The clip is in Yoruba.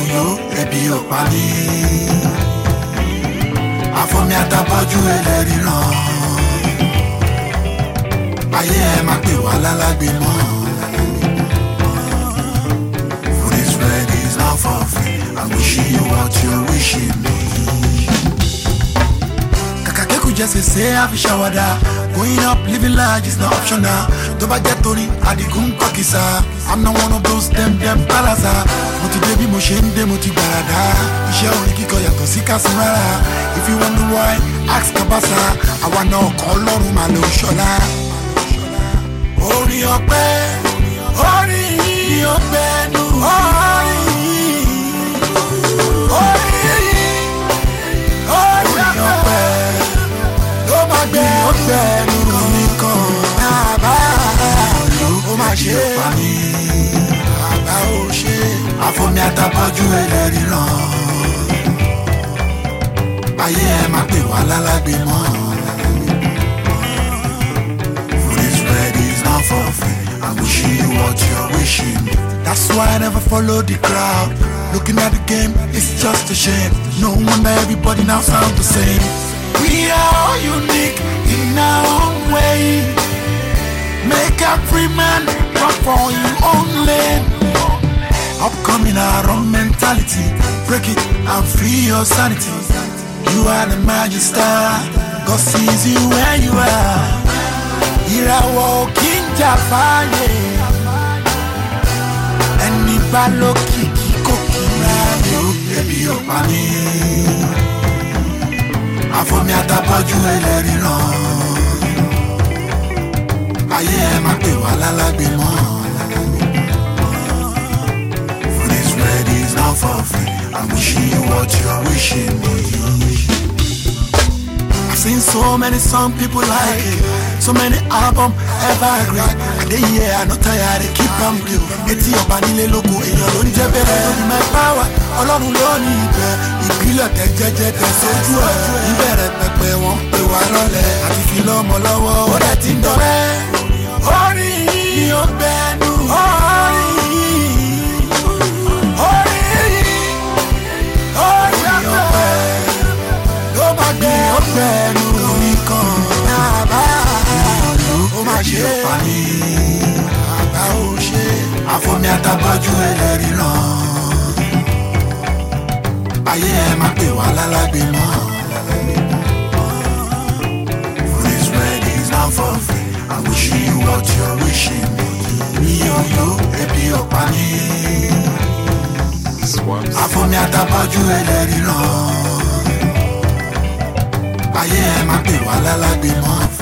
yo ebi ò pa mí. Àfọ̀mí àtàbọ̀jú ẹlẹ́rìíràn. Ayé ẹ máa pè wá lálágbé mọ́. Food is ready, it's not for free. I'm wishing you what you're wishing me. Kàkàkékù just say I fi ṣàwàdà. Going up, living large is not optional. Tó bá jẹ́ torí Adigun kọ́kísà. I'm not one of those them palaza. Mo ti dé bí mo ṣe ń dé, mo ti gbàràdá. Iṣẹ́ orin kíkọ yàtọ̀ sí kásìmára. If you wonder why, ask Kabasa. Àwa náà kọ́ Ọlọ́run máa lo ṣọlá. Orin ọpẹ́, orin yìí ọpẹ́ nù. Orin ọpẹ́ ló máa gbé ọpẹ́ nù nìkan. Bàbá ó máa ṣe pa mí. Bàbá ó ṣe àfọ̀mí àtàbọ̀jú ẹlẹ́rìíràn. Ayé ẹ máa pè wá lálágbé mọ́. Food is ready, it's not for free. I'm wishing you what you're wishing. That's why I never follow the crowd. Looking at the game, it's just a shame. No wonder everybody now sound the same. We are all unique in our own way. Make every man run for your own lane. Upcoming our own mentality. Break it and free your sanity. You are the magic star. God sees you where you are. Ìràwọ̀ kí n jà fáyé. Ẹni bá lókìkí kò kí ráyè. Ebi ò pa mí. Àfọ̀mí àtàbọ̀jú ẹlẹ́rìíràn. Ayé ẹ máa pè wá lálágbé mọ́. Food is ready, it's not for free. I'm wishing you what you're wishing me. I've seen so many song people like it. So many album evergreen. I dey here, I no tired, they keep am real. Etí ọba nílé lóko, èèyàn ló ń jẹ́ bẹ́ẹ̀. Lórí my power, Ọlọ́run ló ní ibẹ̀. Ìbílẹ̀ tẹ jẹ́jẹ́ tẹ sójú ẹ̀. Ìbẹ̀rẹ̀ pẹpẹ wọn pè wá lọ́lẹ̀. Àti fi lọ́mọ lọ́wọ́, ó dẹ̀ ti ń dọ̀rẹ́. Orin yìí ni ó gbẹ́nu. Orin ọpẹ́ ló máa gbé ọpẹ́ lórí kan. Bàbá ó máa ṣe pa mí. Bàbá ó ṣe àfọ̀mí àtàbọ̀jú ẹlẹ́rìíràn. Ayé ẹ máa pè wá lálágbé mọ́. Food is ready, it's not for free. I'm wishing you what you're wishing me. Mi ò yó ebi ò pa mí. Àfọ̀mí àtàbọ̀jú ẹlẹ́rìíràn. Ayé ẹ máa pè wá lálágbé mọ́.